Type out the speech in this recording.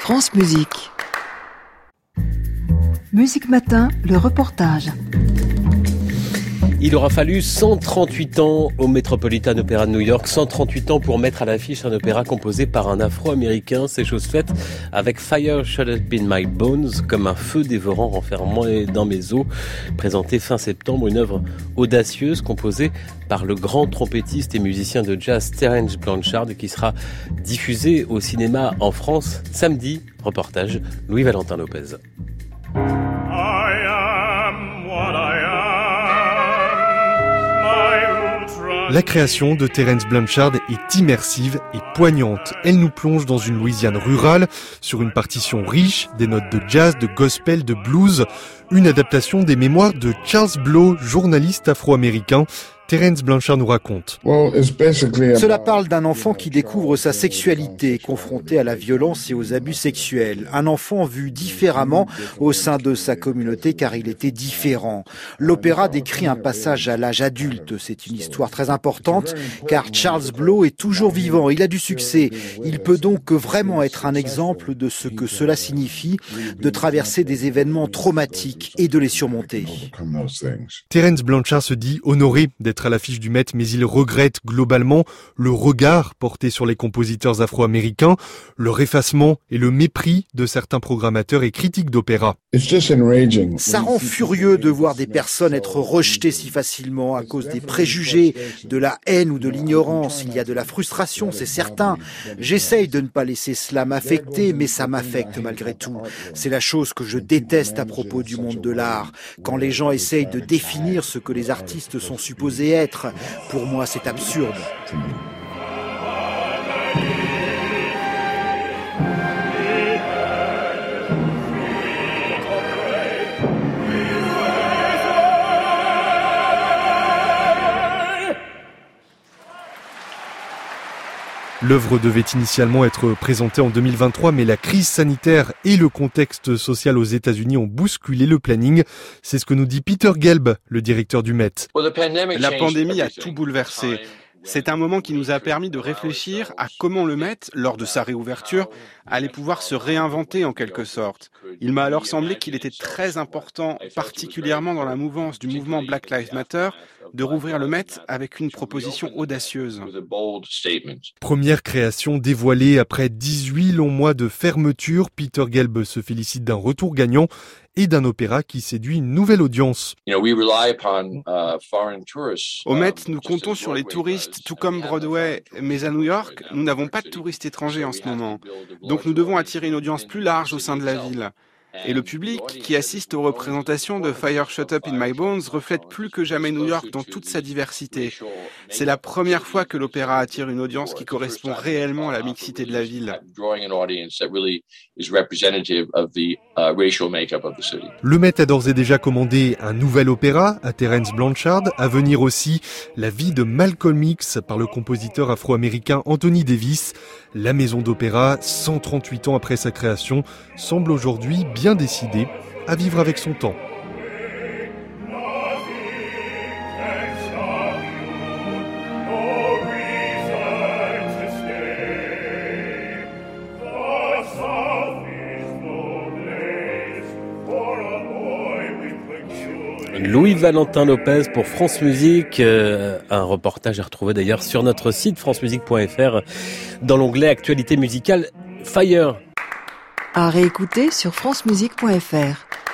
France Musique. Musique Matin, le reportage. Il aura fallu 138 ans au Metropolitan Opera de New York, 138 ans pour mettre à l'affiche un opéra composé par un Afro-Américain. C'est chose faite avec Fire Shut Up in My Bones, comme un feu dévorant renfermant dans mes os. Présenté fin septembre, une œuvre audacieuse composée par le grand trompettiste et musicien de jazz Terence Blanchard, qui sera diffusée au cinéma en France samedi. Reportage Louis-Valentin Lopez. La création de Terence Blanchard est immersive et poignante. Elle nous plonge dans une Louisiane rurale, sur une partition riche, des notes de jazz, de gospel, de blues, une adaptation des mémoires de Charles Blow, journaliste afro-américain. Terence Blanchard nous raconte. Cela parle d'un enfant qui découvre sa sexualité, confronté à la violence et aux abus sexuels. Un enfant vu différemment au sein de sa communauté car il était différent. L'opéra décrit un passage à l'âge adulte. C'est une histoire très importante car Charles Blow est toujours vivant. Il a du succès. Il peut donc vraiment être un exemple de ce que cela signifie de traverser des événements traumatiques et de les surmonter. Terence Blanchard se dit honoré d'être à l'affiche du Met, mais il regrette globalement le regard porté sur les compositeurs afro-américains, leur effacement et le mépris de certains programmateurs et critiques d'opéra. Ça rend furieux de voir des personnes être rejetées si facilement à cause des préjugés, de la haine ou de l'ignorance. Il y a de la frustration, c'est certain. J'essaye de ne pas laisser cela m'affecter, mais ça m'affecte malgré tout. C'est la chose que je déteste à propos du monde de l'art. Quand les gens essayent de définir ce que les artistes sont supposés être, pour moi c'est absurde. L'œuvre devait initialement être présentée en 2023, mais la crise sanitaire et le contexte social aux États-Unis ont bousculé le planning. C'est ce que nous dit Peter Gelb, le directeur du Met. La pandémie a tout bouleversé. C'est un moment qui nous a permis de réfléchir à comment le Met, lors de sa réouverture, allait pouvoir se réinventer en quelque sorte. Il m'a alors semblé qu'il était très important, particulièrement dans la mouvance du mouvement Black Lives Matter, de rouvrir le Met avec une proposition audacieuse. Première création dévoilée après 18 longs mois de fermeture, Peter Gelb se félicite d'un retour gagnant et d'un opéra qui séduit une nouvelle audience. Au Met, nous comptons sur les touristes, tout comme Broadway, mais à New York, nous n'avons pas de touristes étrangers en ce moment. Donc nous devons attirer une audience plus large au sein de la ville. Et le public qui assiste aux représentations de Fire Shut Up in My Bones reflète plus que jamais New York dans toute sa diversité. C'est la première fois que l'opéra attire une audience qui correspond réellement à la mixité de la ville. Le Met a d'ores et déjà commandé un nouvel opéra à Terence Blanchard. À venir aussi La vie de Malcolm X par le compositeur afro-américain Anthony Davis. La maison d'opéra, 138 ans après sa création, semble aujourd'hui bien décidée à vivre avec son temps. Louis-Valentin Lopez pour France Musique, un reportage à retrouver d'ailleurs sur notre site francemusique.fr dans l'onglet Actualité musicale Fire. À réécouter sur francemusique.fr.